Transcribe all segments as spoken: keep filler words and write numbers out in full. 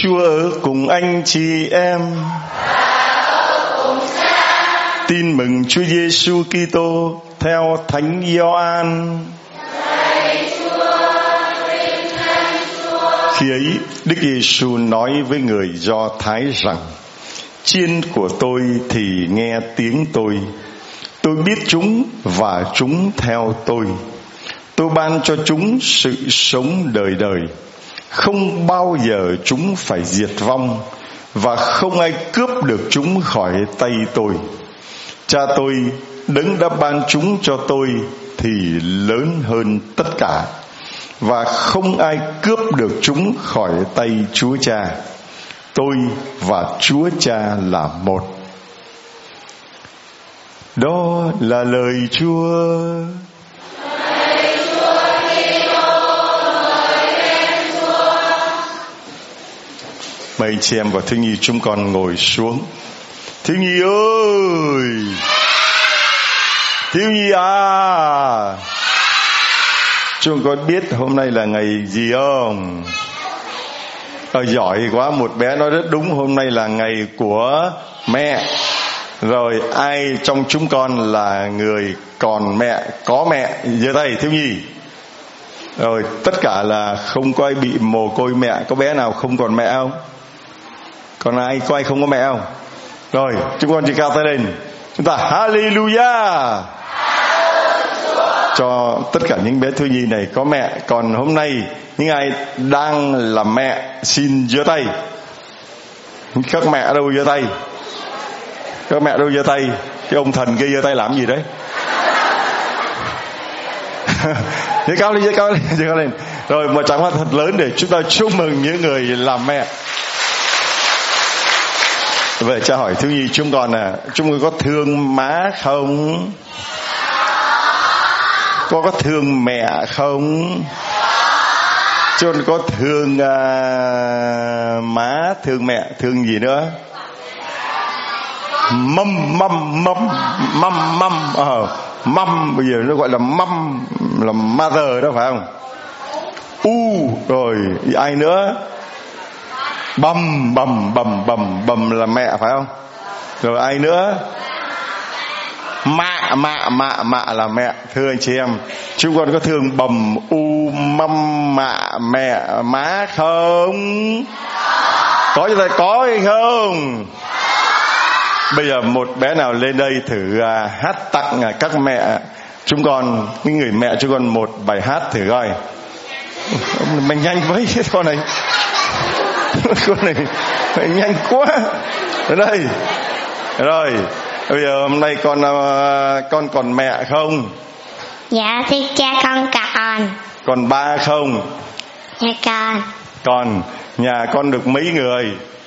Chúa ở cùng anh chị em. Tin mừng Chúa Giêsu Kitô theo Thánh Gioan. Khi ấy, Đức Giêsu nói với người Do Thái rằng: chiên của tôi thì nghe tiếng tôi, tôi biết chúng và chúng theo tôi. Tôi ban cho chúng sự sống đời đời, không bao giờ chúng phải diệt vong, và không ai cướp được chúng khỏi tay tôi. Cha tôi, đấng đã ban chúng cho tôi, thì lớn hơn tất cả, và không ai cướp được chúng khỏi tay Chúa Cha. Tôi và Chúa Cha là một. Đó là lời Chúa. Mời anh chị em và thiếu nhi chúng con ngồi xuống. Thiếu nhi ơi, thiếu nhi à, chúng con biết hôm nay là ngày gì không? Ờ, giỏi quá, một bé nói rất đúng, hôm nay là ngày của mẹ. Rồi ai trong chúng con là người còn mẹ, có mẹ, giơ tay thiếu nhi. Rồi tất cả là không có ai bị mồ côi mẹ. Có bé nào không còn mẹ không? Còn ai, có ai không có mẹ không? Rồi chúng con chỉ cao tay lên, chúng ta Hallelujah cho tất cả những bé thiếu nhi này có mẹ. Còn hôm nay những ai đang làm mẹ xin giơ tay. Các mẹ đâu giơ tay? Các mẹ đâu giơ tay? Cái ông thần kia giơ tay làm gì đấy? Giơ cao lên, giơ cao lên, giơ cao lên. Rồi một tràng hoa thật lớn để chúng ta chúc mừng những người làm mẹ. Vậy cha hỏi thiếu nhi chúng con à, chúng con có thương má không? Có có thương mẹ không? Chúng con có thương à, má, thương mẹ, thương gì nữa? Mâm, mâm, mâm, mâm, mâm, ờ, mâm bây giờ nó gọi là mâm, là mother đó phải không? U, rồi ai nữa? Bầm, bầm, bầm, bầm, bầm là mẹ phải không? Rồi ai nữa? Mạ, mạ, mạ, mạ là mẹ. Thưa anh chị em, chúng con có thương bầm, u, mâm, mạ, mẹ, má không? Có cho ta có hay không? Bây giờ một bé nào lên đây thử à, hát tặng à, các mẹ chúng con, những người mẹ chúng con một bài hát thử coi. Mình nhanh với cái con này. Con này phải nhanh quá. Đến đây. Rồi bây giờ hôm nay con con còn mẹ không? Dạ thưa cha con còn. Còn ba không? Dạ còn. Còn. Nhà con được mấy người?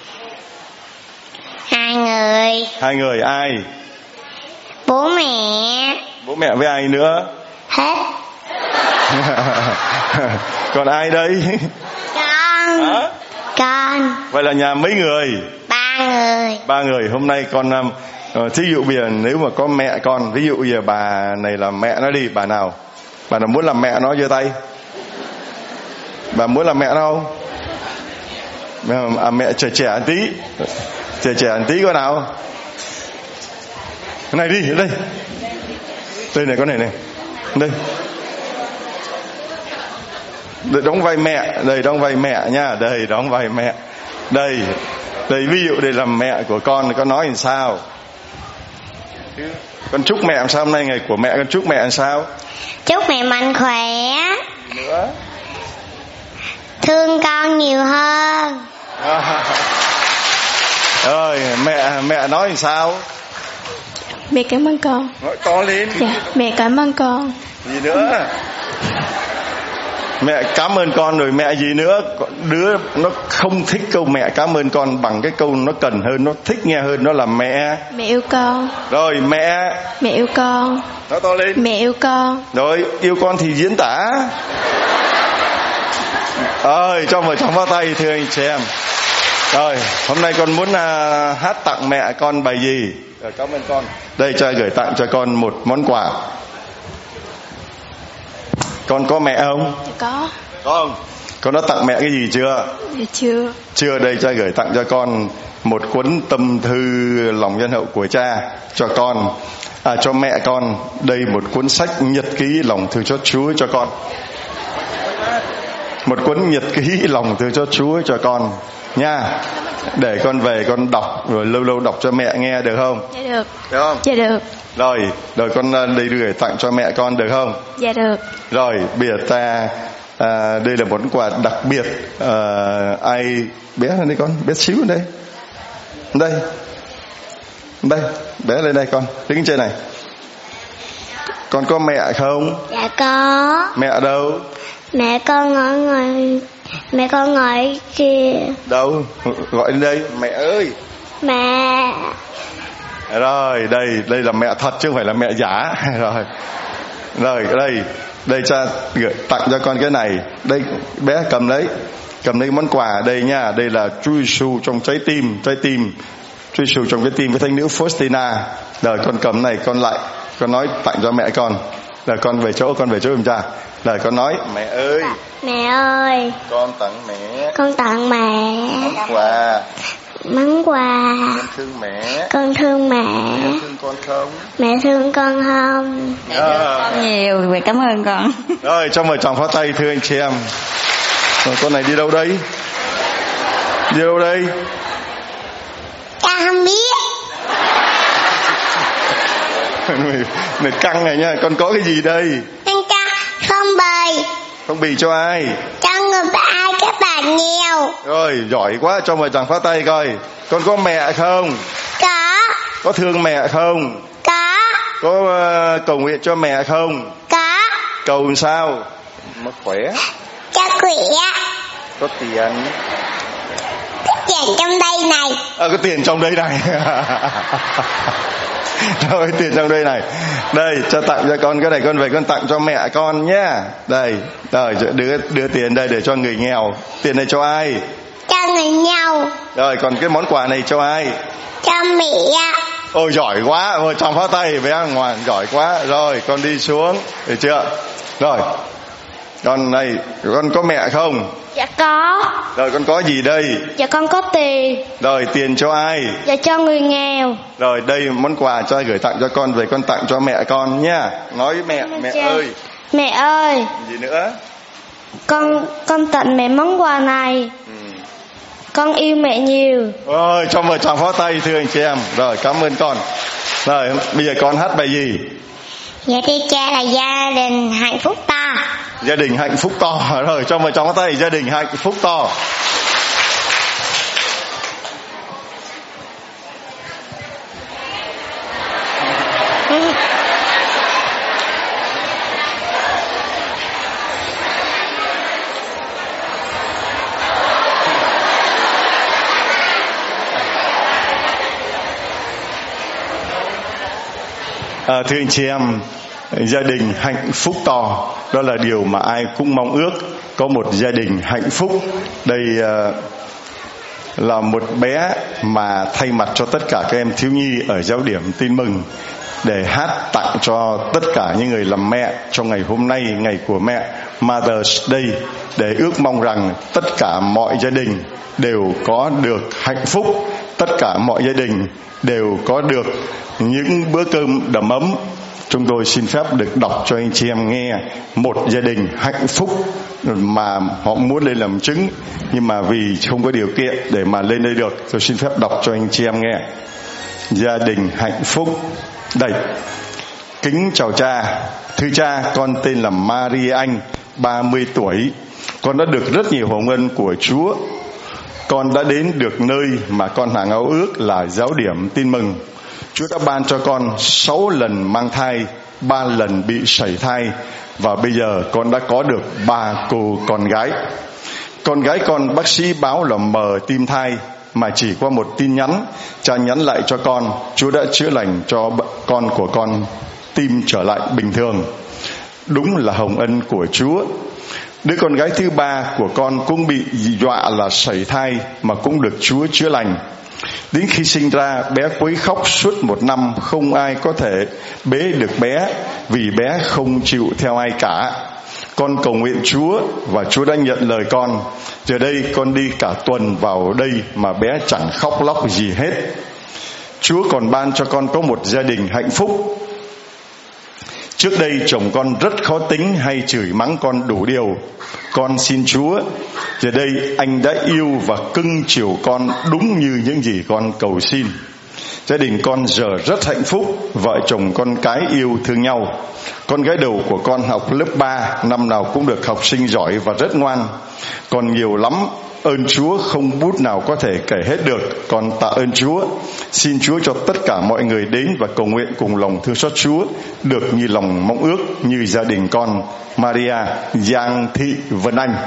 Hai người. Hai người ai? Bố mẹ. Bố mẹ với ai nữa? Hết. Còn ai đây? Con. Hả? Con. Vậy là nhà mấy người? Ba người. Ba người. Hôm nay con um, uh, thí dụ bây giờ nếu mà có mẹ con, ví dụ bây giờ bà này là mẹ nó đi, bà nào bà nào muốn làm mẹ nó giơ tay. Bà muốn làm mẹ nó không? À, mẹ trẻ trẻ một tí, trẻ trẻ một tí có nào? Cái này đi, đây đây này, con này này, đây đây đóng vai mẹ, đây đóng vai mẹ nha, đây đóng vai mẹ, đây đây ví dụ đây là mẹ của con, con nói làm sao? Con chúc mẹ làm sao hôm nay ngày của mẹ, con chúc mẹ làm sao? Chúc mẹ mạnh khỏe. Nữa. Thương con nhiều hơn. À. Rồi mẹ mẹ nói làm sao? Mẹ cảm ơn con. Nói to lên. Dạ, mẹ cảm ơn con. Gì nữa? Mẹ cảm ơn con rồi mẹ gì nữa? Đứa nó không thích câu mẹ cảm ơn con bằng cái câu nó cần hơn, nó thích nghe hơn, nó là mẹ. Mẹ yêu con. Rồi mẹ. Mẹ yêu con. Nói to lên. Mẹ yêu con. Rồi yêu con thì diễn tả. Ơi cho một tràng pháo tay thưa anh chị em. Rồi hôm nay con muốn uh, hát tặng mẹ con bài gì? Rồi, cảm ơn con. Đây cho gửi tặng cho con một món quà. Con có mẹ không? Có. Có không? Con đã tặng mẹ cái gì chưa? Dạ chưa. Chưa. Đây cha gửi tặng cho con một cuốn tâm thư lòng nhân hậu của cha cho con, à, cho mẹ con. Đây một cuốn sách nhật ký lòng thương xót Chúa cho con. Một cuốn nhật ký lòng thương xót Chúa cho con nha, để con về con đọc rồi lâu lâu đọc cho mẹ nghe được không? Dạ được. Được không? Dạ được. Rồi, rồi con đây gửi tặng cho mẹ con được không? Dạ được. Rồi, bây giờ ta à, đây là món quà đặc biệt. À, ai bé lên đây con, bé xíu lên đây. Đây. Đây, bé lên đây con, đứng trên này. Con có mẹ không? Dạ có. Mẹ đâu? Mẹ con ở ngoài, mẹ con ngồi kia. Đâu? Gọi lên đây, mẹ ơi. Mẹ. Rồi, đây, đây là mẹ thật chứ không phải là mẹ giả. Rồi. Rồi, đây, đây cha gửi tặng cho con cái này. Đây, bé cầm lấy. Cầm lấy món quà đây nha. Đây là Chúa Giêsu trong trái tim, trái tim. Chúa Giêsu trong cái tim với thánh nữ Faustina. Rồi con cầm này, con lại, con nói tặng cho mẹ con. Rồi con về chỗ, con về chỗ giùm cha. Rồi con nói, mẹ ơi. Mẹ ơi. Con tặng mẹ. Con tặng mẹ. Món quà. Món quà. Con thương mẹ. Con thương mẹ. Mẹ thương con không? Mẹ thương con không? À. Nhiều, về cảm ơn con. Rồi, cho mời chồng pháo tay thưa anh chị em. Rồi, con này đi đâu đây? Đi đâu đây? Cha không biết. Mày, mày căng này nha. Con có cái gì đây? Anh cha không bì. Không bì cho ai? Cho người ai các bạn nghèo. Rồi, giỏi quá, cho mời chàng phá tay coi. Con có mẹ không? Có. Có thương mẹ không? Có. Có uh, cầu nguyện cho mẹ không? Có. Cầu sao? Mà khỏe. Cho khỏe. Có tiền. Có tiền trong đây này. À, có tiền trong đây này. Rồi, tiền trong đây này. Đây, cho tặng cho con cái này, con về con tặng cho mẹ con nhé. Đây, rồi đưa đưa tiền đây để cho người nghèo. Tiền này cho ai? Cho người nghèo. Rồi, còn cái món quà này cho ai? Cho mẹ. Ôi giỏi quá, ôi trong phá tay bé ngoan, giỏi quá. Rồi, con đi xuống, được chưa? Rồi, con này, con có mẹ không? Dạ có. Rồi, con có gì đây? Dạ con có tiền. Rồi, tiền cho ai? Dạ cho người nghèo. Rồi, đây món quà cho ai gửi tặng cho con, về con tặng cho mẹ con nhá. Nói với mẹ, mẹ cha. ơi. Mẹ ơi. Gì nữa? Con con tặng mẹ món quà này. Ừ. Con yêu mẹ nhiều. Rồi, cho mời chàng pháo tay thưa anh chị em. Rồi, cảm ơn con. Rồi, bây giờ con hát bài gì? Dạ thưa cha là gia đình hạnh phúc to. Gia đình hạnh phúc to. Rồi, cho mời chàng pháo tay, gia đình hạnh phúc to. À, thưa anh chị em, gia đình hạnh phúc to đó là điều mà ai cũng mong ước, có một gia đình hạnh phúc. Đây uh, là một bé mà thay mặt cho tất cả các em thiếu nhi ở giáo điểm Tin Mừng để hát tặng cho tất cả những người làm mẹ trong ngày hôm nay, ngày của mẹ, Mother's Day, để ước mong rằng tất cả mọi gia đình đều có được hạnh phúc, tất cả mọi gia đình đều có được những bữa cơm đầm ấm. Chúng tôi xin phép được đọc cho anh chị em nghe một gia đình hạnh phúc mà họ muốn lên làm chứng, nhưng mà vì không có điều kiện để mà lên đây được, tôi xin phép đọc cho anh chị em nghe. Gia đình hạnh phúc. Đây. Kính chào cha. Thưa cha, con tên là Marie Anh, ba mươi tuổi. Con đã được rất nhiều hồng ân của Chúa. Con đã đến được nơi mà con hằng ao ước là giáo điểm Tin Mừng. Chúa đã ban cho con sáu lần mang thai, ba lần bị sảy thai, và bây giờ con đã có được ba cô con gái. Con gái con bác sĩ báo là mờ tim thai, mà chỉ qua một tin nhắn, cha nhắn lại cho con, Chúa đã chữa lành cho con của con tim trở lại bình thường. Đúng là hồng ân của Chúa. Đứa con gái thứ ba của con cũng bị dọa là sảy thai, mà cũng được Chúa chữa lành. Đến khi sinh ra, bé quấy khóc suốt một năm, không ai có thể bế được bé, vì bé không chịu theo ai cả. Con cầu nguyện Chúa và Chúa đã nhận lời con. Giờ đây con đi cả tuần vào đây mà bé chẳng khóc lóc gì hết. Chúa còn ban cho con có một gia đình hạnh phúc. Trước đây chồng con rất khó tính, hay chửi mắng con đủ điều. Con xin Chúa, giờ đây anh đã yêu và cưng chiều con đúng như những gì con cầu xin. Gia đình con giờ rất hạnh phúc, vợ chồng con cái yêu thương nhau. Con gái đầu của con học lớp ba, năm nào cũng được học sinh giỏi và rất ngoan. Còn nhiều lắm, ơn Chúa không bút nào có thể kể hết được. Con tạ ơn Chúa. Xin Chúa cho tất cả mọi người đến và cầu nguyện cùng lòng thương xót Chúa, được như lòng mong ước, như gia đình con Maria Giang Thị Vân Anh.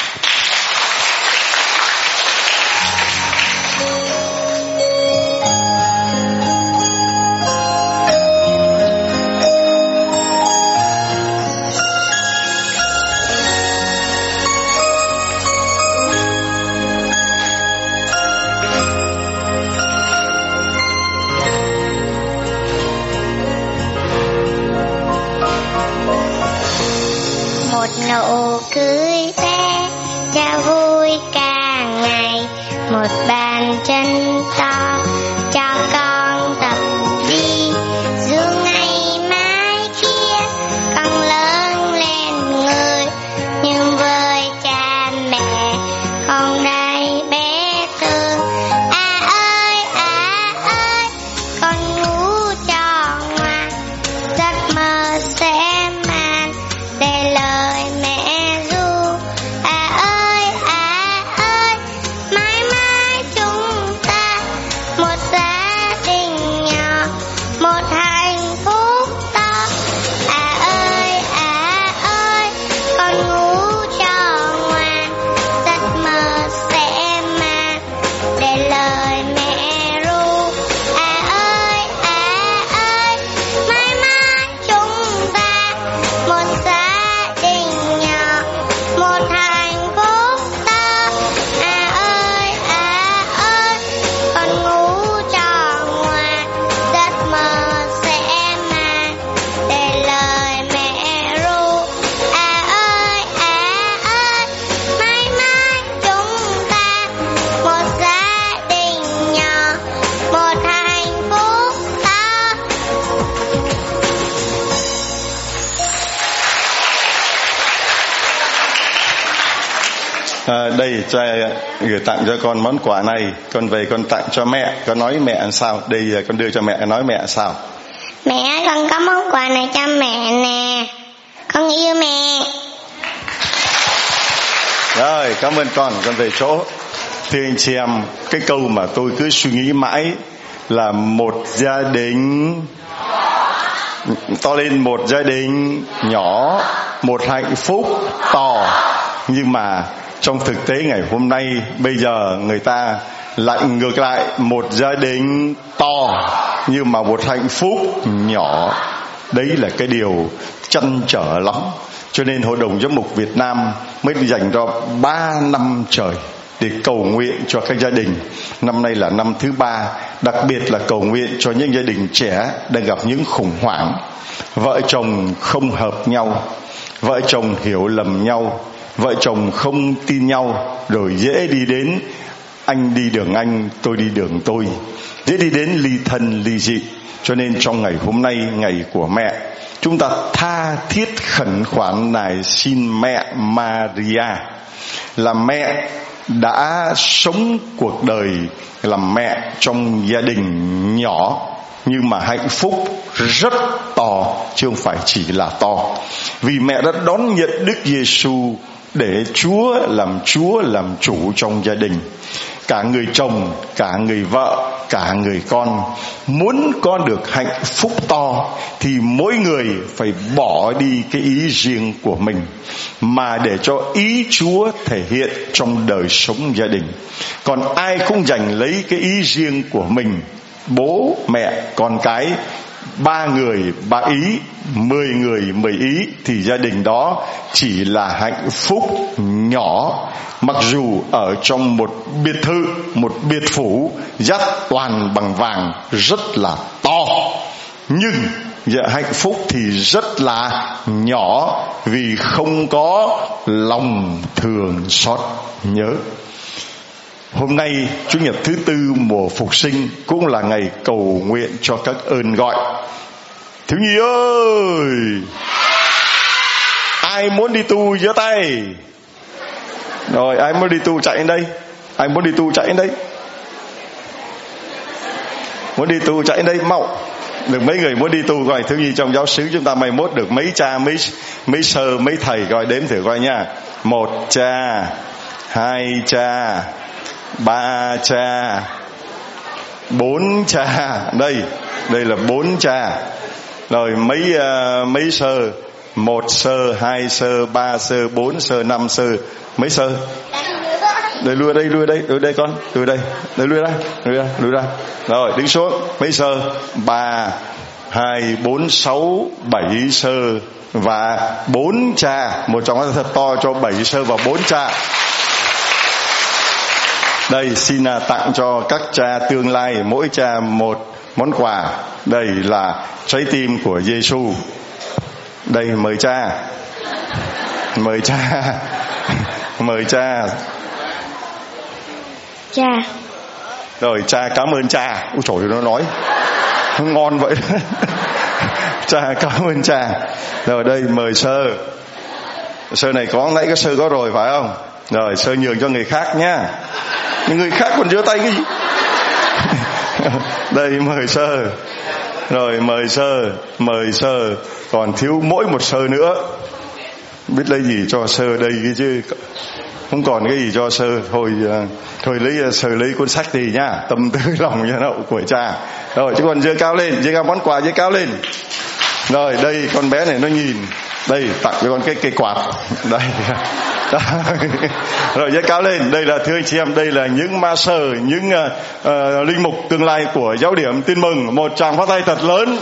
Nụ cười bé cho vui cả ngày, một bàn chân to cho con tập đi, dù ngày mai kia con lớn lên người, nhưng với cha mẹ con đây bé thương. À ơi à ơi, con ngủ cho ngoan, giấc mơ sẽ mang để lời mẹ ru. À ơi à ơi, mãi mãi chúng ta một gia đình nhỏ, một hạnh phúc to. À ơi à ơi, con ngủ cho ngoan, giấc mơ sẽ mang để lời mẹ ru. À ơi à ơi, mãi mãi chúng ta một gia đình nhỏ, một hạnh phúc to. À ơi à ơi, con ngủ cho ngoan, giấc mơ sẽ mang để lời mẹ ru. À ơi à ơi, mãi mãi chúng ta một gia đình nhỏ, một hạnh phúc to. À, đây cha gửi tặng cho con món quà này. Con về con tặng cho mẹ. Con nói mẹ làm sao? Đây con đưa cho mẹ, nói mẹ sao? Mẹ, con có món quà này cho mẹ nè, con yêu mẹ. Rồi, cảm ơn con. Con về chỗ. Thưa anh chị em, cái câu mà tôi cứ suy nghĩ mãi là một gia đình to lên, một gia đình nhỏ, một hạnh phúc to. Nhưng mà trong thực tế ngày hôm nay, bây giờ người ta lại ngược lại, một gia đình to nhưng mà một hạnh phúc nhỏ. Đấy là cái điều trăn trở lắm. Cho nên Hội đồng Giám mục Việt Nam mới dành cho ba năm trời để cầu nguyện cho các gia đình. Năm nay là năm thứ ba, đặc biệt là cầu nguyện cho những gia đình trẻ đang gặp những khủng hoảng. Vợ chồng không hợp nhau, vợ chồng hiểu lầm nhau, vợ chồng không tin nhau, rồi dễ đi đến anh đi đường anh, tôi đi đường tôi, dễ đi đến ly thân ly dị. Cho nên trong ngày hôm nay, ngày của mẹ, chúng ta tha thiết khẩn khoản này xin mẹ Maria, là mẹ đã sống cuộc đời làm mẹ trong gia đình nhỏ nhưng mà hạnh phúc rất to, chứ không phải chỉ là to. Vì mẹ đã đón nhận Đức Giêsu để Chúa làm Chúa làm chủ trong gia đình. Cả người chồng, cả người vợ, cả người con muốn có được hạnh phúc to thì mỗi người phải bỏ đi cái ý riêng của mình, mà để cho ý Chúa thể hiện trong đời sống gia đình. Còn ai cũng giành lấy cái ý riêng của mình, bố mẹ con cái, ba người ba ý, mười người mười ý, thì gia đình đó chỉ là hạnh phúc nhỏ. Mặc dù ở trong một biệt thự, một biệt phủ dát toàn bằng vàng rất là to, nhưng Dạ, hạnh phúc thì rất là nhỏ vì không có lòng thương xót nhớ. Hôm nay Chủ nhật thứ tư mùa phục sinh cũng là ngày cầu nguyện cho các ơn gọi. Thiếu nhi ơi, ai muốn đi tu giơ tay. Rồi, ai muốn đi tu chạy đến đây. Ai muốn đi tu chạy đến đây. Muốn đi tu chạy đến đây mau. Được mấy người muốn đi tu coi. Thiếu nhi trong giáo xứ chúng ta mai mốt được mấy cha, mấy mấy sơ, mấy thầy coi, đếm thử coi nha. Một cha, hai cha, ba cha, bốn cha. Đây, đây là bốn cha. Rồi mấy uh, mấy sơ. Một sơ, hai sơ, ba sơ, bốn sơ, năm sơ. Mấy sơ? Đây, lui đây, lui đây, lui đây con, lui đây, đây lui ra, lui ra, lui ra. Rồi, đứng xuống. Mấy sơ? Ba, hai, bốn, sáu, bảy sơ và bốn cha. Một trong nó thật to cho bảy sơ và bốn cha. Đây, xin tặng cho các cha tương lai mỗi cha một món quà. Đây là trái tim của Giêsu. Đây, mời cha. Mời cha. Mời cha. Cha. Rồi, cha cảm ơn cha. Úi trời ơi, nó nói ngon vậy. Cha cảm ơn cha. Rồi đây, mời sơ. Sơ này có, nãy cái sơ có rồi phải không? Rồi, sơ nhường cho người khác nhá. Nhưng người khác còn giơ tay cái gì? Đây, mời sơ. Rồi, mời sơ. Mời sơ. Còn thiếu mỗi một sơ nữa. Biết lấy gì cho sơ đây cái chứ. Không còn cái gì cho sơ. Thôi, thôi lấy sơ lấy cuốn sách thì nhá. Tâm tư lòng nhân hậu của cha. Rồi, chứ còn giơ cao lên. Giơ cao món quà, giơ cao lên. Rồi, đây con bé này nó nhìn. Đây, tặng cho con cái cây quạt. Đây. Rồi, giơ cao lên. Đây là thưa anh chị em, đây là những ma sơ, những uh, uh, linh mục tương lai của giáo điểm Tin Mừng. Một tràng pháo tay thật lớn.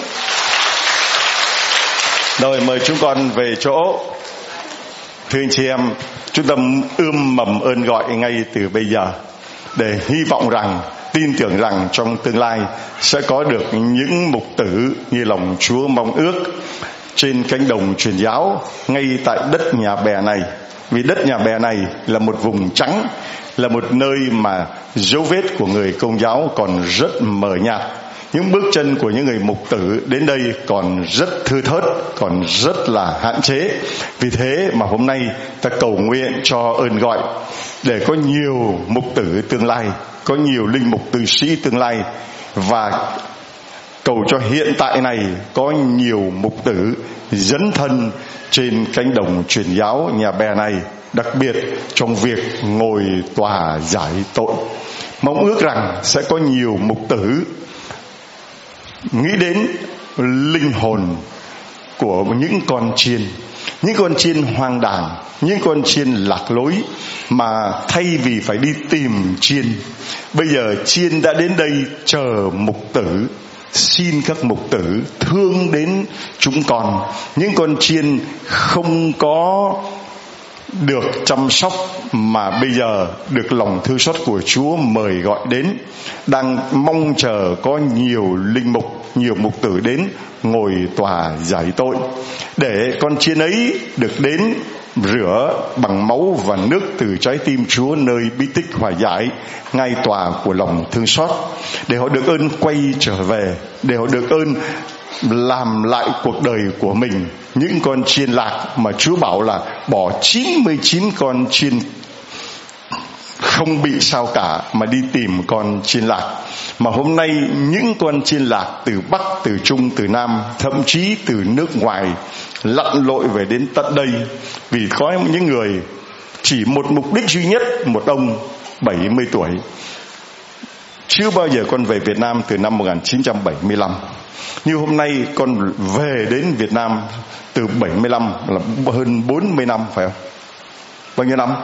Rồi, mời chúng con về chỗ. Thưa anh chị em, chúng ta ươm mầm ơn gọi ngay từ bây giờ, để hy vọng rằng, tin tưởng rằng trong tương lai sẽ có được những mục tử như lòng Chúa mong ước trên cánh đồng truyền giáo ngay tại đất Nhà Bè này. Vì đất Nhà Bè này là một vùng trắng, là một nơi mà dấu vết của người Công giáo còn rất mờ nhạt. Những bước chân của những người mục tử đến đây còn rất thưa thớt, còn rất là hạn chế. Vì thế mà hôm nay ta cầu nguyện cho ơn gọi, để có nhiều mục tử tương lai, có nhiều linh mục tử sĩ tương lai, và cầu cho hiện tại này có nhiều mục tử dấn thân trên cánh đồng truyền giáo Nhà Bè này, đặc biệt trong việc ngồi tòa giải tội. Mong ước rằng sẽ có nhiều mục tử nghĩ đến linh hồn của những con chiên, những con chiên hoang đàn, những con chiên lạc lối, mà thay vì phải đi tìm chiên, bây giờ chiên đã đến đây chờ mục tử. Xin các mục tử thương đến chúng con, những con chiên không có được chăm sóc mà bây giờ được lòng thương xót của Chúa mời gọi đến, đang mong chờ có nhiều linh mục, nhiều mục tử đến ngồi tòa giải tội, để con chiên ấy được đến rửa bằng máu và nước từ trái tim Chúa nơi bí tích hòa giải, ngay tòa của lòng thương xót, để họ được ơn quay trở về, để họ được ơn làm lại cuộc đời của mình. Những con chiên lạc mà Chúa bảo là bỏ chín mươi chín con chiên không bị sao cả mà đi tìm con chiên lạc. Mà hôm nay những con chiên lạc từ Bắc, từ Trung, từ Nam, thậm chí từ nước ngoài lặn lội về đến tận đây, vì có những người chỉ một mục đích duy nhất, một ông bảy mươi tuổi chưa bao giờ con về Việt Nam từ năm một nghìn chín trăm bảy mươi lăm. Như hôm nay con về đến Việt Nam từ bảy mươi lăm, là hơn bốn mươi năm phải không? Bao nhiêu năm?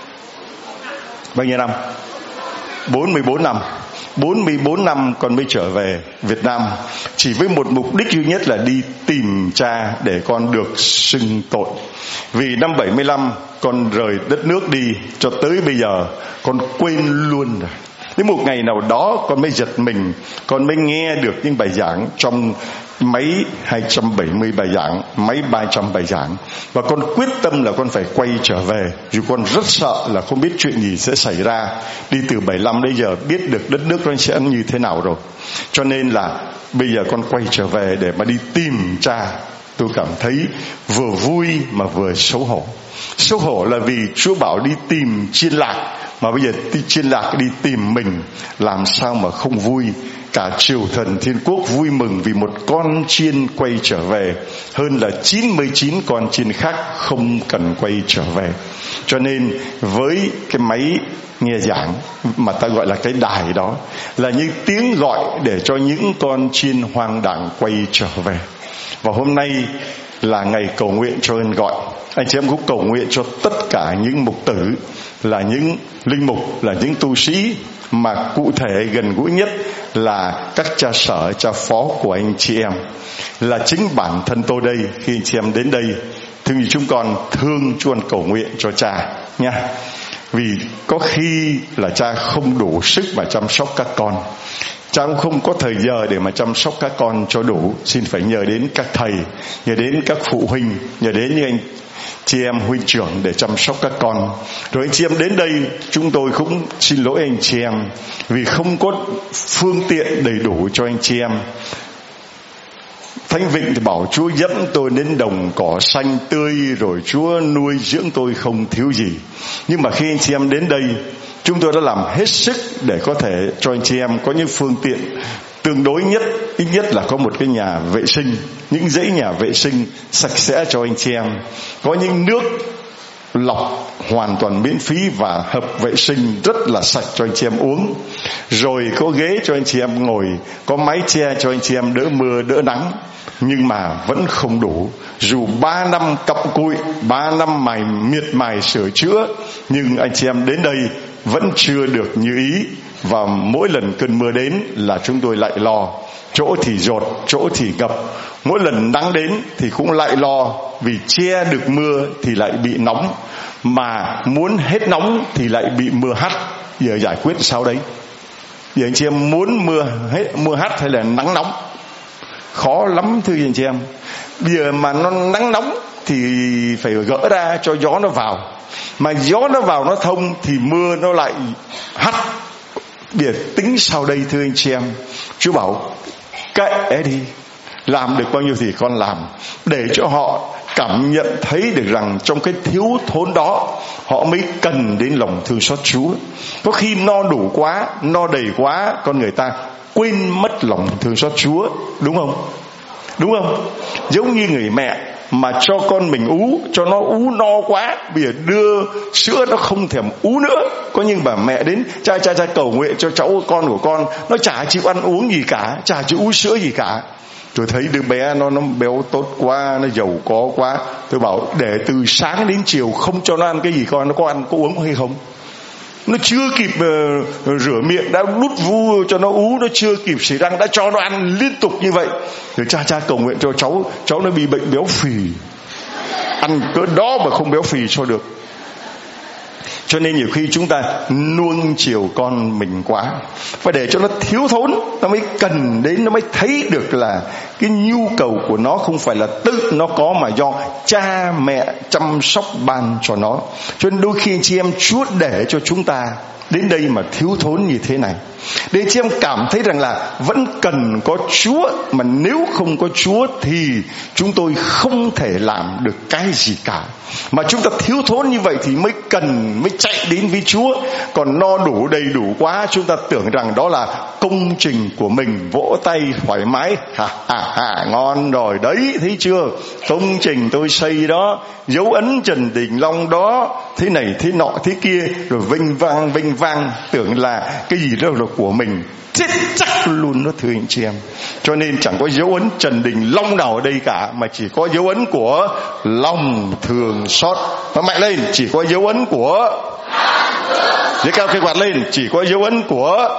Bao nhiêu năm? bốn mươi bốn năm. bốn mươi bốn năm con mới trở về Việt Nam, chỉ với một mục đích duy nhất là đi tìm cha để con được xưng tội. Vì năm bảy mươi lăm con rời đất nước đi, cho tới bây giờ con quên luôn rồi. Đến một ngày nào đó con mới giật mình, con mới nghe được những bài giảng trong mấy hai trăm bảy mươi bài giảng, mấy ba trăm bài giảng, và con quyết tâm là con phải quay trở về, dù con rất sợ là không biết chuyện gì sẽ xảy ra. Đi từ bảy mươi lăm đến giờ biết được đất nước nó sẽ như thế nào rồi, cho nên là bây giờ con quay trở về để mà đi tìm cha. Tôi cảm thấy vừa vui mà vừa xấu hổ. Xấu hổ là vì Chúa bảo đi tìm chiên lạc, mà bây giờ chiên lạc đi tìm mình, làm sao mà không vui. Cả triều thần thiên quốc vui mừng vì một con chiên quay trở về, hơn là chín mươi chín con chiên khác không cần quay trở về. Cho nên với cái máy nghe giảng mà ta gọi là cái đài đó, là những tiếng gọi để cho những con chiên hoang đàng quay trở về. Và hôm nay là ngày cầu nguyện cho ơn gọi. Anh chị em cũng cầu nguyện cho tất cả những mục tử, là những linh mục, là những tu sĩ, mà cụ thể gần gũi nhất là các cha sở, cha phó của anh chị em, là chính bản thân tôi đây. Khi anh chị em đến đây, thương như chúng con thương Chúa cầu nguyện cho cha nha. Vì có khi là cha không đủ sức mà chăm sóc các con, cha cũng không có thời giờ để mà chăm sóc các con cho đủ. Xin phải nhờ đến các thầy, nhờ đến các phụ huynh, nhờ đến những anh chị em huynh trưởng để chăm sóc các con. Rồi anh chị em đến đây, chúng tôi cũng xin lỗi anh chị em vì không có phương tiện đầy đủ cho anh chị em. Thánh Vịnh thì bảo Chúa dẫn tôi đến đồng cỏ xanh tươi, rồi Chúa nuôi dưỡng tôi không thiếu gì. Nhưng mà khi anh chị em đến đây, chúng tôi đã làm hết sức để có thể cho anh chị em có những phương tiện tương đối nhất, ít nhất là có một cái nhà vệ sinh, những dãy nhà vệ sinh sạch sẽ cho anh chị em, có những nước lọc hoàn toàn miễn phí và hợp vệ sinh rất là sạch cho anh chị em uống, rồi có ghế cho anh chị em ngồi, có mái che cho anh chị em đỡ mưa đỡ nắng. Nhưng mà vẫn không đủ. Dù ba năm cặm cụi, ba năm mài miệt mài sửa chữa, nhưng anh chị em đến đây vẫn chưa được như ý. Và mỗi lần cơn mưa đến là chúng tôi lại lo, chỗ thì dột, chỗ thì ngập. Mỗi lần nắng đến thì cũng lại lo, vì che được mưa thì lại bị nóng, mà muốn hết nóng thì lại bị mưa hắt. Giờ giải quyết sao đấy? Giờ anh chị em muốn mưa hết mưa hắt hay là nắng nóng? Khó lắm thưa anh chị em. Bây giờ mà nó nắng nóng thì phải gỡ ra cho gió nó vào, mà gió nó vào nó thông thì mưa nó lại hắt. Bây giờ tính sau đây thưa anh chị em? Chúa bảo kệ đi, làm được bao nhiêu thì con làm, để cho họ cảm nhận thấy được rằng trong cái thiếu thốn đó họ mới cần đến lòng thương xót Chúa. Có khi no đủ quá, no đầy quá, con người ta quên mất lòng thương xót Chúa, đúng không? Đúng không? Giống như người mẹ mà cho con mình ú, cho nó ú no quá, bây giờ đưa sữa nó không thèm ú nữa. Có nhưng bà mẹ đến cha cha cha cầu nguyện cho cháu con của con, nó chả chịu ăn uống gì cả, chả chịu ú sữa gì cả. Tôi thấy đứa bé nó nó béo tốt quá, nó giàu có quá, tôi bảo để từ sáng đến chiều không cho nó ăn cái gì, con nó có ăn có uống hay không? Nó chưa kịp uh, rửa miệng đã đút vu cho nó ú, nó chưa kịp xỉ răng đã cho nó ăn liên tục như vậy. Rồi cha cha cầu nguyện cho cháu, cháu nó bị bệnh béo phì, ăn cỡ đó mà không béo phì cho được. Cho nên nhiều khi chúng ta nuông chiều con mình quá, phải để cho nó thiếu thốn, nó mới cần đến, nó mới thấy được là cái nhu cầu của nó không phải là tự nó có, mà do cha mẹ chăm sóc ban cho nó. Cho nên đôi khi anh chị em, Chúa để cho chúng ta đến đây mà thiếu thốn như thế này, để chị em cảm thấy rằng là vẫn cần có Chúa, mà nếu không có Chúa thì chúng tôi không thể làm được cái gì cả. Mà chúng ta thiếu thốn như vậy thì mới cần, mới chạy đến với Chúa. Còn no đủ đầy đủ quá, chúng ta tưởng rằng đó là công trình của mình, vỗ tay thoải mái, ha ha ha, ngon rồi đấy, thấy chưa, công trình tôi xây đó, dấu ấn Trần Đình Long đó, thế này thế nọ thế kia, rồi vinh vang vinh vang, tưởng là cái gì đó là của mình, chết chắc luôn đó thưa anh chị em. Cho nên chẳng có dấu ấn Trần Đình Long nào ở đây cả, mà chỉ có dấu ấn của lòng thương xót. Và mạnh lên, chỉ có dấu ấn của, giơ cao cây quạt lên, chỉ có dấu ấn của,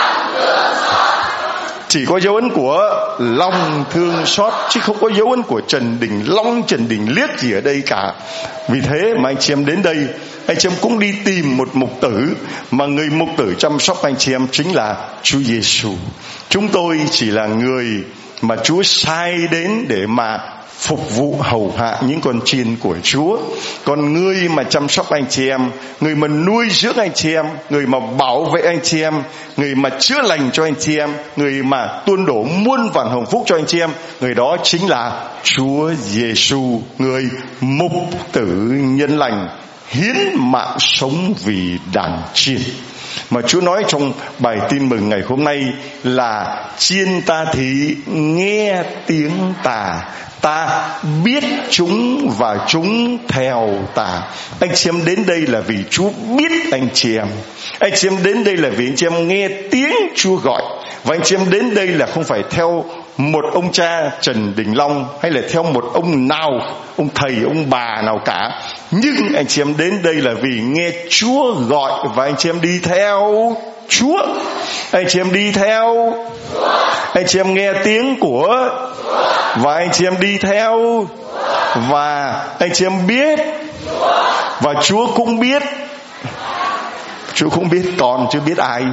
chỉ có dấu ấn của lòng thương xót, chứ không có dấu ấn của Trần Đình Long, Trần Đình Liếc gì ở đây cả. Vì thế mà anh chị em đến đây, anh chị em cũng đi tìm một mục tử, mà người mục tử chăm sóc anh chị em chính là Chúa Giêsu. Chúng tôi chỉ là người mà Chúa sai đến để mà phục vụ hầu hạ những con chiên của Chúa. Còn người mà chăm sóc anh chị em, người mà nuôi dưỡng anh chị em, người mà bảo vệ anh chị em, người mà chữa lành cho anh chị em, người mà tuôn đổ muôn vàn hồng phúc cho anh chị em, người đó chính là Chúa Giêsu, người mục tử nhân lành, hiến mạng sống vì đàn chiên. Mà Chúa nói trong bài tin mừng ngày hôm nay là chiên ta thì nghe tiếng ta, ta biết chúng và chúng theo ta. Anh chị em đến đây là vì Chúa biết anh chị em. Anh chị em đến đây là vì anh chị em nghe tiếng Chúa gọi. Và anh chị em đến đây là không phải theo một ông cha Trần Đình Long, hay là theo một ông nào, ông thầy, ông bà nào cả. Nhưng anh chị em đến đây là vì nghe Chúa gọi, và anh chị em đi theo Chúa. Anh chị em đi theo, anh chị em nghe tiếng của, và anh chị em đi theo, và anh chị em biết, và Chúa cũng biết. Chúa cũng biết con chứ biết ai.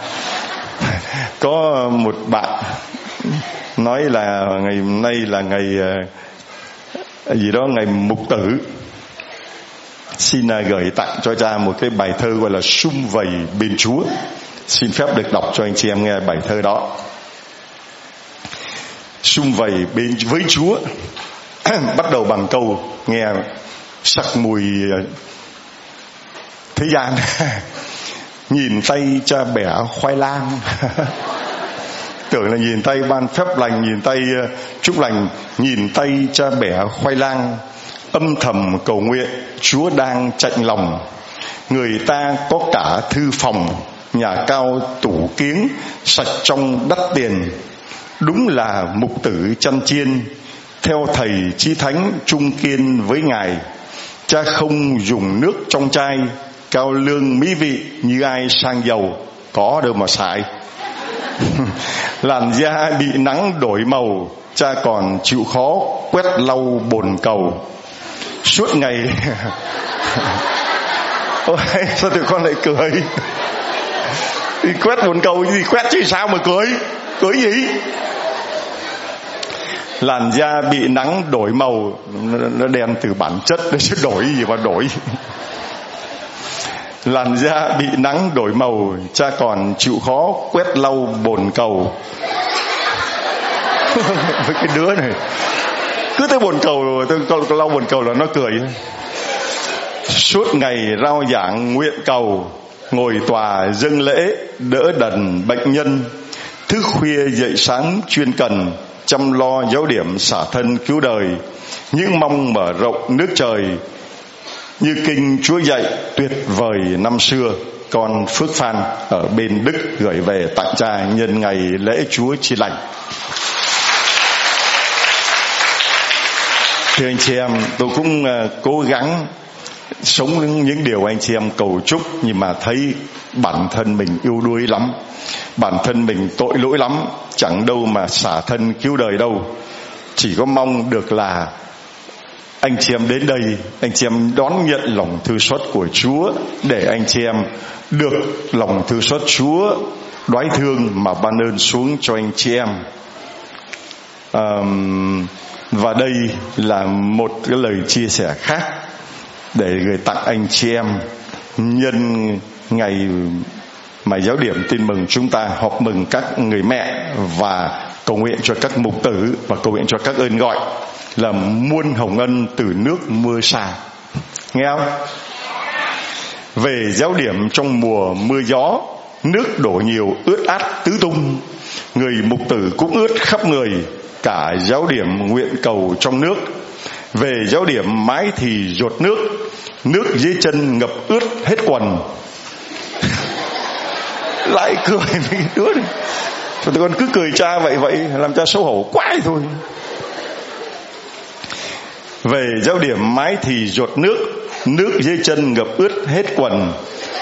Có một bạn nói là ngày hôm nay là ngày gì đó, ngày mục tử. Xin gửi tặng cho cha một cái bài thơ gọi là Sum Vầy Bên Chúa. Xin phép được đọc cho anh chị em nghe bài thơ đó. Sum vầy bên với Chúa. Bắt đầu bằng câu nghe sắc mùi thế gian. Nhìn tay cha bẻ khoai lang. Tưởng là nhìn tay ban phép lành, nhìn tay chúc lành. Nhìn tay cha bẻ khoai lang. Âm thầm cầu nguyện Chúa đang chạnh lòng. Người ta có cả thư phòng, nhà cao tủ kiếng, sạch trong đắt tiền. Đúng là mục tử chăn chiên, theo thầy chí thánh trung kiên với ngài. Cha không dùng nước trong chai, cao lương mỹ vị như ai sang giàu, có đâu mà xài. Làn da bị nắng đổi màu, cha còn chịu khó quét lau bồn cầu. Suốt ngày ôi sao tụi con lại cười? Đi quét bồn cầu gì quét chứ sao mà cười? Cười gì? Làn da bị nắng đổi màu, nó đen từ bản chất, nó chứ đổi gì mà đổi. Làn da bị nắng đổi màu, cha còn chịu khó quét lau bồn cầu. Với cái đứa này cứ tới bồn cầu rồi tôi lau bồn cầu là nó cười. Suốt ngày rao giảng nguyện cầu, ngồi tòa dâng lễ đỡ đần bệnh nhân. Thức khuya dậy sáng chuyên cần, chăm lo giáo điểm xả thân cứu đời. Nhưng mong mở rộng nước trời, như kinh Chúa dạy tuyệt vời năm xưa. Con Phước Phan ở bên Đức gửi về tặng cha nhân ngày lễ Chúa Chi Lành. Thưa anh chị em, tôi cũng cố gắng sống những điều anh chị em cầu chúc, nhưng mà thấy bản thân mình yếu đuối lắm, bản thân mình tội lỗi lắm, chẳng đâu mà xả thân cứu đời đâu. Chỉ có mong được là anh chị em đến đây, anh chị em đón nhận lòng thương xót của Chúa, để anh chị em được lòng thương xót Chúa đoái thương mà ban ơn xuống cho anh chị em. Um, và đây là một cái lời chia sẻ khác để gửi tặng anh chị em nhân ngày mà giáo điểm tin mừng chúng ta họp mừng các người mẹ, và cầu nguyện cho các mục tử, và cầu nguyện cho các ơn gọi là muôn hồng ân từ nước mưa xa. Nghe không? Về giáo điểm trong mùa mưa gió, nước đổ nhiều ướt át tứ tung, người mục tử cũng ướt khắp người, cả giáo điểm nguyện cầu trong nước. Về giáo điểm mái thì dột nước, nước dưới chân ngập ướt hết quần. Lại cười mấy cái đứa này. Tụi con cứ cười cha vậy vậy, làm cha xấu hổ quái thôi. Về giáo điểm mái thì dột nước, nước dưới chân ngập ướt hết quần.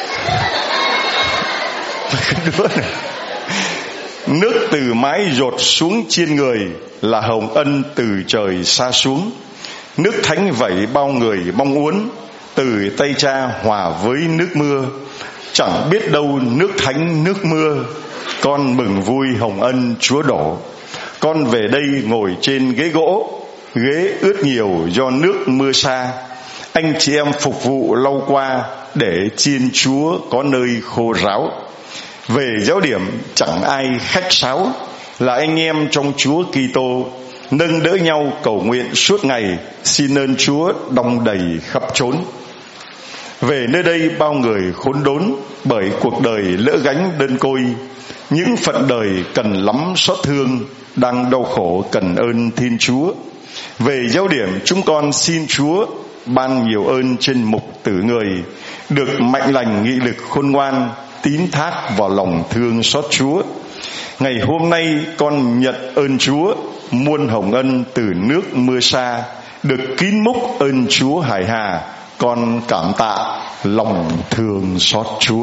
Cái đứa này. Nước từ mái dột xuống trên người là hồng ân từ trời xa xuống. Nước thánh vẩy bao người mong muốn, từ tay cha hòa với nước mưa. Chẳng biết đâu nước thánh nước mưa, con mừng vui hồng ân Chúa đổ. con về đây ngồi trên ghế gỗ, ghế ướt nhiều do nước mưa xa. Anh chị em phục vụ lau qua để chiên Chúa có nơi khô ráo. Về giáo điểm chẳng ai khách sáo, là anh em trong Chúa Kitô, nâng đỡ nhau cầu nguyện suốt ngày, xin ơn Chúa đong đầy khắp chốn. Về nơi đây bao người khốn đốn, bởi cuộc đời lỡ gánh đơn côi. Những phận đời cần lắm xót thương, đang đau khổ cần ơn Thiên Chúa. Về giáo điểm chúng con xin Chúa ban nhiều ơn trên mục tử người, được mạnh lành nghị lực khôn ngoan, tín thác vào lòng thương xót Chúa. Ngày hôm nay con nhận ơn Chúa, muôn hồng ân từ nước mưa xa, được kín múc ơn Chúa hải hà, con cảm tạ lòng thương xót Chúa.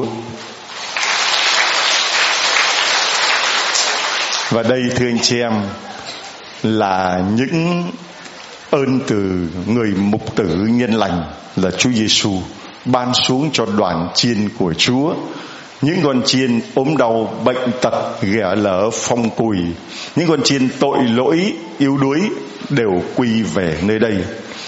Và đây thưa anh chị em, là những ơn từ người mục tử nhân lành là Chúa Giêsu ban xuống cho đoàn chiên của Chúa. Những con chiên ốm đau, bệnh tật, ghẻ lở, phong cùi, những con chiên tội lỗi, yếu đuối đều quy về nơi đây.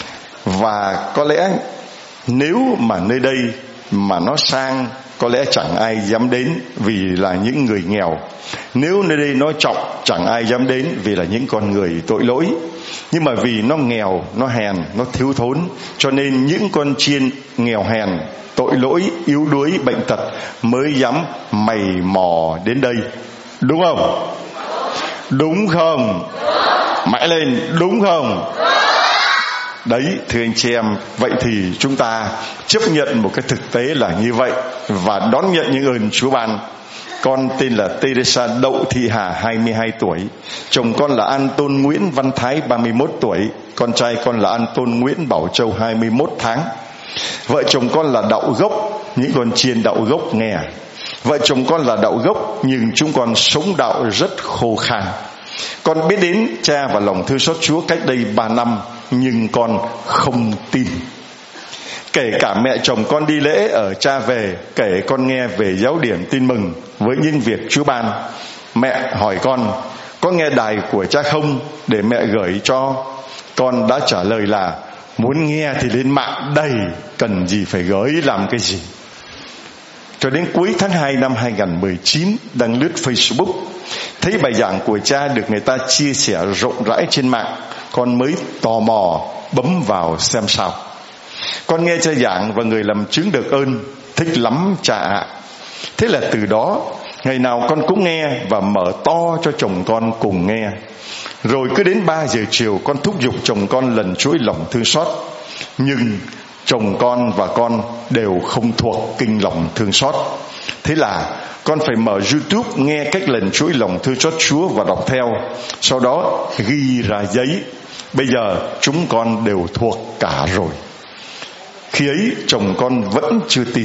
Và có lẽ nếu mà nơi đây mà nó sang, có lẽ chẳng ai dám đến vì là những người nghèo. Nếu nơi đây nó trọng, chẳng ai dám đến vì là những con người tội lỗi. Nhưng mà vì nó nghèo, nó hèn, nó thiếu thốn, cho nên những con chiên nghèo hèn, tội lỗi, yếu đuối, bệnh tật mới dám mày mò đến đây. Đúng không? Đúng không? Mãi lên, đúng không? Đấy thưa anh chị em, vậy thì chúng ta chấp nhận một cái thực tế là như vậy và đón nhận những ơn Chúa ban. Con tên là Teresa Đậu Thị Hà, hai mươi hai tuổi. Chồng con là Anton Nguyễn Văn Thái, ba mươi mốt tuổi. Con trai con là Anton Nguyễn Bảo Châu, hai mươi mốt tháng. Vợ chồng con là đạo gốc, những con chiên đạo gốc nghe. Vợ chồng con là đạo gốc, nhưng chúng con sống đạo rất khô khan. Con biết đến cha và lòng thương xót Chúa cách đây ba năm, nhưng con không tin. Kể cả mẹ chồng con đi lễ ở cha về, kể con nghe về giáo điểm tin mừng với những việc Chúa ban. Mẹ hỏi con, có nghe đài của cha không để mẹ gửi cho? Con đã trả lời là, muốn nghe thì lên mạng đầy, cần gì phải gửi làm cái gì. Cho đến cuối tháng hai năm hai nghìn mười chín, đang lướt Facebook, thấy bài giảng của cha được người ta chia sẻ rộng rãi trên mạng, con mới tò mò bấm vào xem sao. Con nghe cha giảng và người làm chứng được ơn, thích lắm cha ạ. Thế là từ đó, ngày nào con cũng nghe và mở to cho chồng con cùng nghe. Rồi cứ đến ba giờ chiều, con thúc giục chồng con lần chuỗi lòng thương xót. Nhưng chồng con và con đều không thuộc kinh lòng thương xót. Thế là con phải mở YouTube nghe cách lần chuỗi lòng thương xót Chúa và đọc theo, sau đó ghi ra giấy. Bây giờ chúng con đều thuộc cả rồi. Khi ấy chồng con vẫn chưa tin,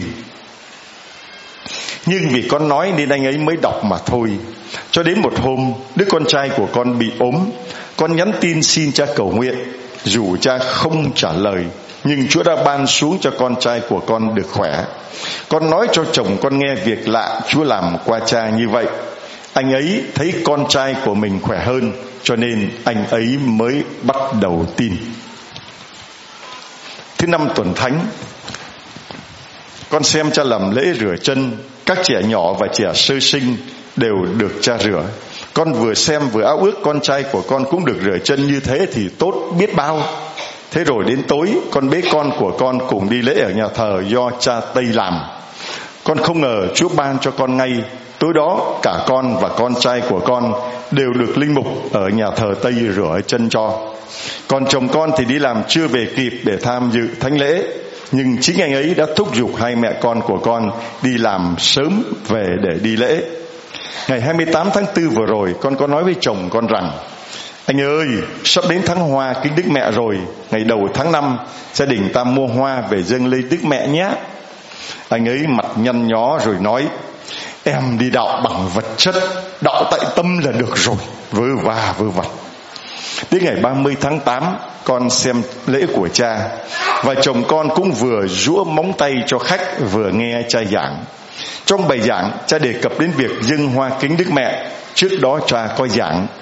nhưng vì con nói nên anh ấy mới đọc mà thôi. Cho đến một hôm, đứa con trai của con bị ốm, con nhắn tin xin cha cầu nguyện. Dù cha không trả lời, nhưng Chúa đã ban xuống cho con trai của con được khỏe. Con nói cho chồng con nghe việc lạ Chúa làm qua cha như vậy. Anh ấy thấy con trai của mình khỏe hơn, cho nên anh ấy mới bắt đầu tin. Thứ năm tuần thánh, con xem cha làm lễ rửa chân. Các trẻ nhỏ và trẻ sơ sinh đều được cha rửa. Con vừa xem vừa ao ước con trai của con cũng được rửa chân như thế thì tốt biết bao. Thế rồi đến tối, con bế con của con cùng đi lễ ở nhà thờ do cha Tây làm. Con không ngờ Chúa ban cho con ngay. Tối đó cả con và con trai của con đều được linh mục ở nhà thờ Tây rửa chân cho. Còn chồng con thì đi làm chưa về kịp để tham dự thánh lễ, nhưng chính anh ấy đã thúc giục hai mẹ con của con đi làm sớm về để đi lễ. Ngày hai mươi tám tháng tư vừa rồi, con có nói với chồng con rằng, anh ơi, sắp đến tháng hoa kính Đức Mẹ rồi, ngày đầu tháng năm gia đình ta mua hoa về dâng lên Đức Mẹ nhé. Anh ấy mặt nhăn nhó rồi nói, em đi đạo bằng vật chất, đạo tại tâm là được rồi, vơ va vơ vặt. Đến ngày ba mươi tháng tám, con xem lễ của cha, và chồng con cũng vừa giũa móng tay cho khách vừa nghe cha giảng. Trong bài giảng, cha đề cập đến việc dâng hoa kính Đức Mẹ. Trước đó cha có giảng,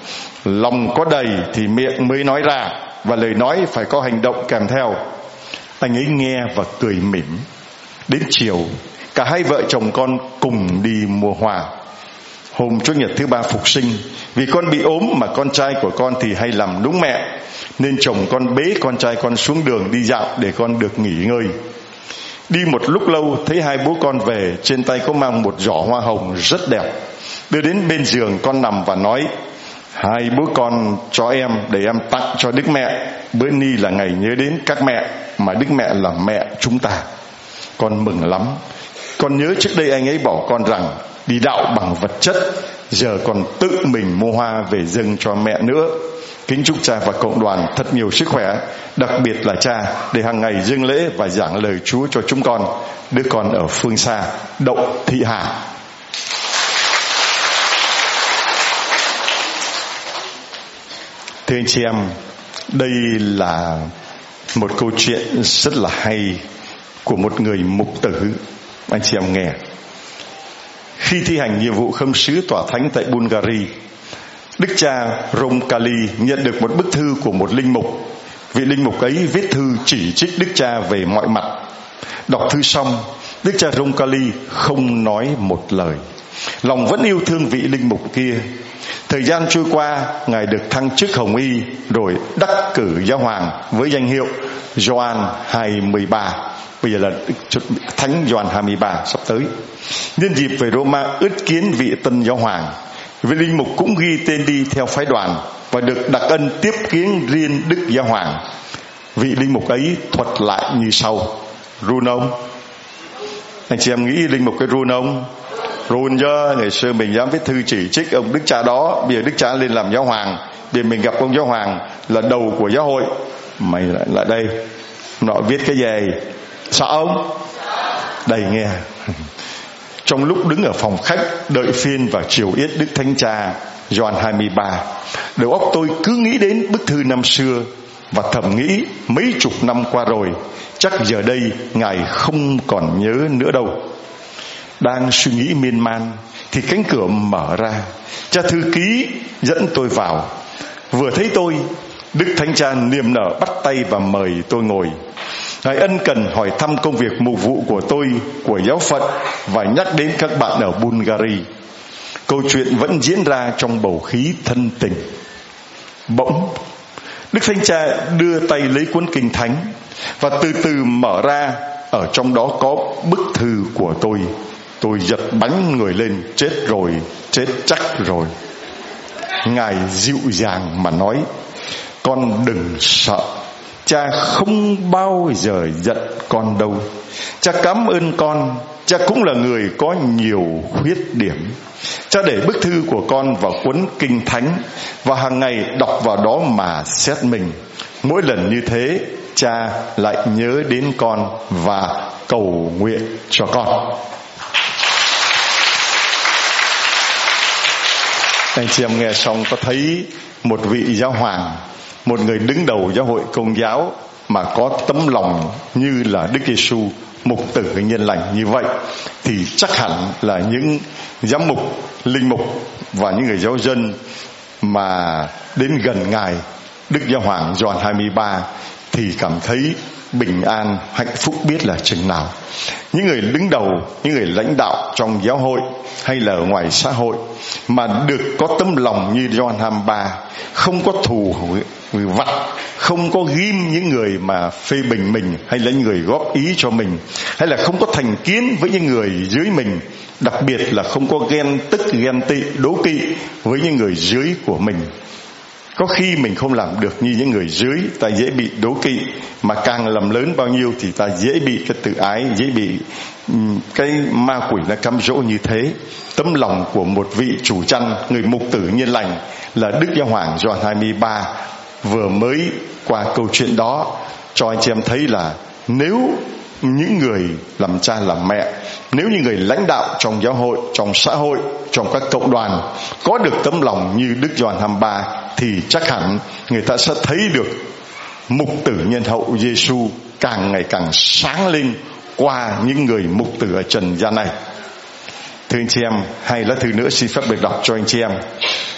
Lòng có đầy thì miệng mới nói ra, và lời nói phải có hành động kèm theo. Anh ấy nghe và cười mỉm. Đến chiều, cả hai vợ chồng con cùng đi mua hoa. Hôm Chủ nhật thứ ba phục sinh, vì con bị ốm mà con trai của con thì hay làm đúng mẹ, nên chồng con bế con trai con xuống đường đi dạo để con được nghỉ ngơi. Đi một lúc lâu, thấy hai bố con về, trên tay có mang một giỏ hoa hồng rất đẹp. Đưa đến bên giường, con nằm và nói: hai bố con cho em để em tặng cho Đức Mẹ. Bữa ni là ngày nhớ đến các mẹ, mà Đức Mẹ là mẹ chúng ta. Con mừng lắm. Con nhớ trước đây anh ấy bảo con rằng đi đạo bằng vật chất, giờ còn tự mình mua hoa về dâng cho mẹ nữa. Kính chúc cha và cộng đoàn thật nhiều sức khỏe, đặc biệt là cha, để hàng ngày dâng lễ và giảng lời Chúa cho chúng con. Đứa con ở phương xa, Đậu Thị Hà. Thưa anh chị em, đây là một câu chuyện rất là hay của một người mục tử. Anh chị em nghe. Khi thi hành nhiệm vụ khâm sứ tòa thánh tại Bulgaria, Đức cha Roncalli nhận được một bức thư của một linh mục. Vị linh mục ấy viết thư chỉ trích Đức cha về mọi mặt. Đọc thư xong, Đức cha Roncalli không nói một lời. Lòng vẫn yêu thương vị linh mục kia. Thời gian trôi qua, Ngài được thăng chức hồng y, rồi đắc cử giáo hoàng với danh hiệu Gioan hai mươi ba. Bây giờ là Thánh Gioan hai mươi ba sắp tới. Nhân dịp về Roma ướt kiến vị tân giáo hoàng, vị linh mục cũng ghi tên đi theo phái đoàn và được đặc ân tiếp kiến riêng Đức Giáo hoàng. Vị linh mục ấy thuật lại như sau. Run ông? Anh chị em nghĩ linh mục cái run ông? Run chứ, ngày xưa mình dám viết thư chỉ trích ông Đức cha đó, bây giờ Đức cha lên làm giáo hoàng, bây giờ mình gặp ông giáo hoàng là đầu của giáo hội, mày lại lại đây nọ viết cái gì? Sợ ông? Đây nghe. Trong lúc đứng ở phòng khách đợi phiên vào triều yết Đức Thánh Cha Gioan hai mươi ba, đầu óc tôi cứ nghĩ đến bức thư năm xưa và thầm nghĩ mấy chục năm qua rồi, chắc giờ đây Ngài không còn nhớ nữa đâu. Đang suy nghĩ miên man thì cánh cửa mở ra, cha thư ký dẫn tôi vào. Vừa thấy tôi, Đức Thánh Cha niềm nở bắt tay và mời tôi ngồi. Ngài ân cần hỏi thăm công việc mục vụ của tôi, của giáo phận, và nhắc đến các bạn ở Bulgaria. Câu chuyện vẫn diễn ra trong bầu khí thân tình. Bỗng Đức Thánh Cha đưa tay lấy cuốn kinh thánh và từ từ mở ra. Ở trong đó có bức thư của tôi. Tôi giật bắn người lên. Chết rồi, chết chắc rồi. Ngài dịu dàng mà nói: con đừng sợ, cha không bao giờ giận con đâu. Cha cảm ơn con. Cha cũng là người có nhiều khuyết điểm. Cha để bức thư của con vào cuốn kinh thánh và hàng ngày đọc vào đó mà xét mình. Mỗi lần như thế, cha lại nhớ đến con và cầu nguyện cho con. Anh chị em nghe xong có thấy một vị giáo hoàng, một người đứng đầu giáo hội Công giáo mà có tấm lòng như là Đức Giêsu, mục tử nhân lành như vậy, thì chắc hẳn là những giám mục, linh mục và những người giáo dân mà đến gần Ngài Đức Giáo hoàng Gioan hai mươi ba thì cảm thấy bình an, hạnh phúc biết là chừng nào. Những người đứng đầu, những người lãnh đạo trong giáo hội hay là ở ngoài xã hội mà được có tấm lòng như Gioan hai mươi ba, không có thù vặt, không có ghim những người mà phê bình mình hay là những người góp ý cho mình, hay là không có thành kiến với những người dưới mình, đặc biệt là không có ghen tức, ghen tị, đố kỵ với những người dưới của mình. Có khi mình không làm được như những người dưới, ta dễ bị đố kỵ, mà càng làm lớn bao nhiêu thì ta dễ bị cái tự ái, dễ bị cái ma quỷ nó cám dỗ như thế. Tấm lòng của một vị chủ chăn, người mục tử nhân lành là Đức Giáo hoàng Gioan hai mươi ba vừa mới qua câu chuyện đó cho anh chị em thấy là nếu những người làm cha làm mẹ, nếu những người lãnh đạo trong giáo hội, trong xã hội, trong các cộng đoàn có được tấm lòng như Đức Gioan hai mươi ba thì chắc hẳn người ta sẽ thấy được mục tử nhân hậu Giêsu càng ngày càng sáng lên qua những người mục tử ở trần gian này. Thưa anh chị em, hay lá thư nữa xin phép được đọc cho anh chị em.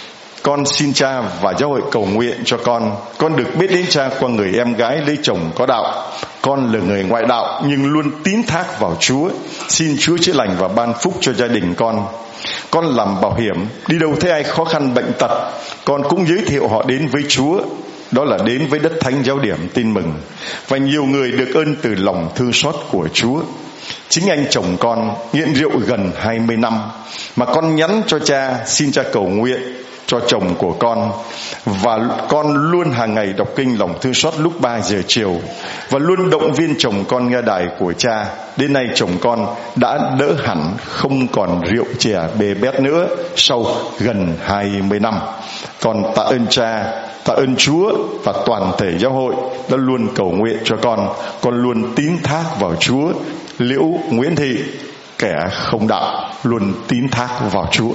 con xin cha và giáo hội cầu nguyện cho con. Con được biết đến cha qua người em gái lấy chồng có đạo. Con là người ngoại đạo nhưng luôn tín thác vào Chúa. Xin Chúa chữa lành và ban phúc cho gia đình con. Con làm bảo hiểm, đi đâu thấy ai khó khăn bệnh tật, con cũng giới thiệu họ đến với Chúa. Đó là đến với đất thánh giáo điểm tin mừng. Và nhiều người được ơn từ lòng thương xót của Chúa. Chính anh chồng con nghiện rượu gần hai mươi năm, mà con nhắn cho cha xin cha cầu nguyện cho chồng của con. Và con luôn hàng ngày đọc kinh lòng thương xót lúc ba giờ chiều, và luôn động viên chồng con nghe đài của cha. Đến nay chồng con đã đỡ hẳn, không còn rượu chè bê bét nữa sau gần hai mươi năm. Con tạ ơn cha, tạ ơn Chúa và toàn thể giáo hội đã luôn cầu nguyện cho con. Con luôn tín thác vào Chúa. Liễu Nguyễn Thị, kẻ không đạo, luôn tín thác vào Chúa.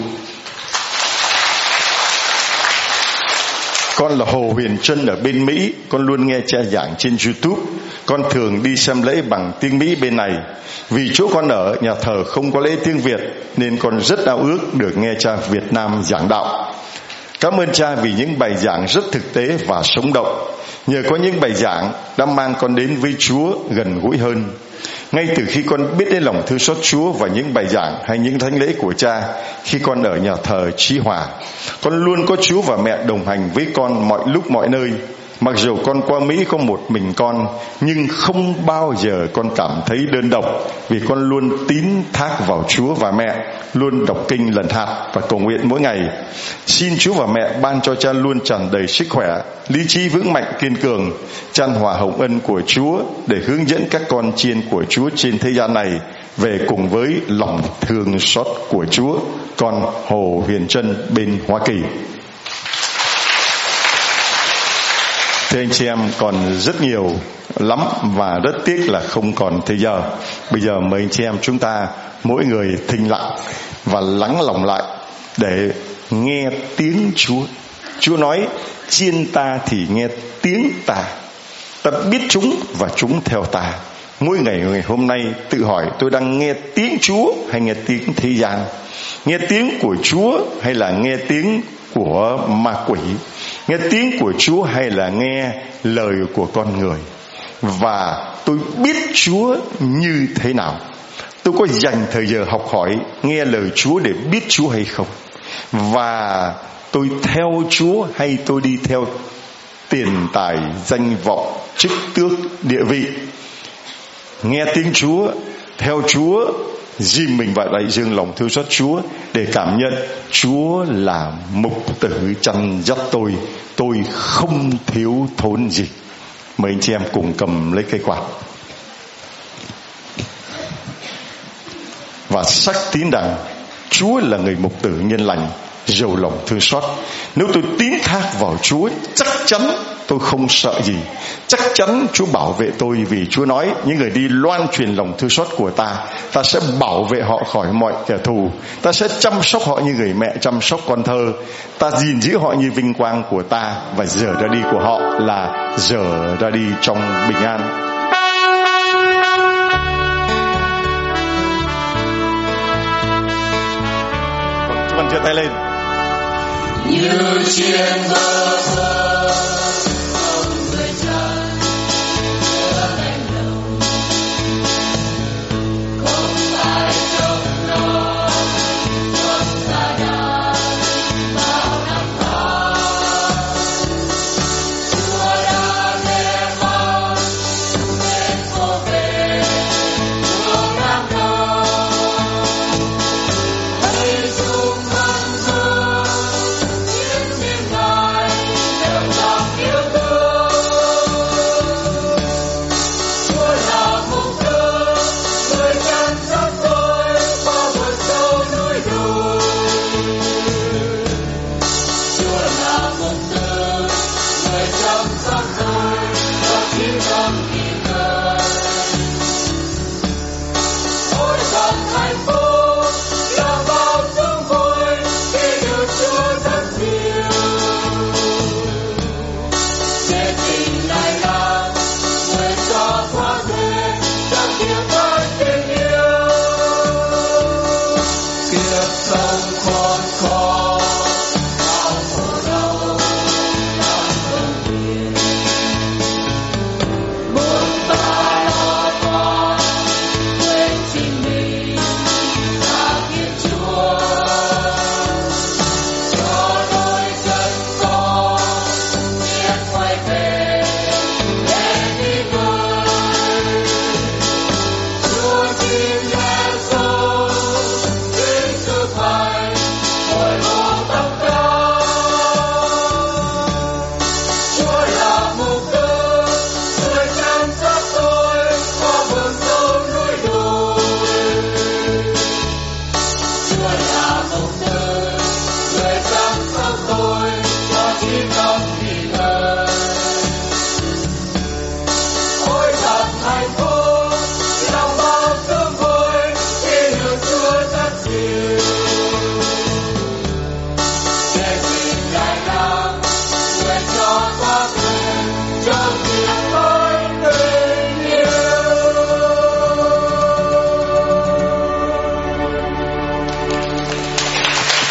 Con là Hồ Huyền Trân ở bên Mỹ. Con luôn nghe cha giảng trên YouTube. Con thường đi xem lễ bằng tiếng Mỹ bên này. Vì chỗ con ở nhà thờ không có lễ tiếng Việt, nên con rất ao ước được nghe cha Việt Nam giảng đạo. Cảm ơn cha vì những bài giảng rất thực tế và sống động. Nhờ có những bài giảng đã mang con đến với Chúa gần gũi hơn. Ngay từ khi con biết đến lòng thương xót Chúa và những bài giảng hay những thánh lễ của cha khi con ở nhà thờ Chí Hòa, con luôn có Chúa và mẹ đồng hành với con mọi lúc mọi nơi. Mặc dù con qua Mỹ có một mình con, nhưng không bao giờ con cảm thấy đơn độc, vì con luôn tín thác vào Chúa và mẹ, luôn đọc kinh lần hạt và cầu nguyện mỗi ngày. Xin Chúa và mẹ ban cho cha luôn tràn đầy sức khỏe, lý trí vững mạnh kiên cường, chan hòa hồng ân của Chúa để hướng dẫn các con chiên của Chúa trên thế gian này về cùng với lòng thương xót của Chúa. Con Hồ Huyền Trân bên Hoa Kỳ. Thưa anh chị em, còn rất nhiều lắm và rất tiếc là không còn thời giờ. Bây giờ mời anh chị em chúng ta mỗi người thinh lặng và lắng lòng lại để nghe tiếng Chúa. Chúa nói chiên ta thì nghe tiếng ta, ta biết chúng và chúng theo ta. Mỗi ngày ngày hôm nay tự hỏi tôi đang nghe tiếng Chúa hay nghe tiếng thế gian, nghe tiếng của Chúa hay là nghe tiếng của ma quỷ, nghe tiếng của Chúa hay là nghe lời của con người. Và tôi biết Chúa như thế nào? Tôi có dành thời giờ học hỏi nghe lời Chúa để biết Chúa hay không? Và tôi theo Chúa hay tôi đi theo tiền tài, danh vọng, chức tước, địa vị? Nghe tiếng Chúa, theo Chúa, dìm mình vào đại dương lòng thương xót Chúa để cảm nhận Chúa là mục tử chăn dắt tôi, tôi không thiếu thốn gì. Mời anh chị em cùng cầm lấy cây quạt và xác tín rằng Chúa là người mục tử nhân lành, giàu lòng thương xót. Nếu tôi tín thác vào Chúa, chắc chắn tôi không sợ gì. Chắc chắn Chúa bảo vệ tôi, vì Chúa nói những người đi loan truyền lòng thương xót của ta, ta sẽ bảo vệ họ khỏi mọi kẻ thù. Ta sẽ chăm sóc họ như người mẹ chăm sóc con thơ. Ta gìn giữ họ như vinh quang của ta, và giờ ra đi của họ là giờ ra đi trong bình an. Chúng ta giơ tay lên. Như chiên bơ vơ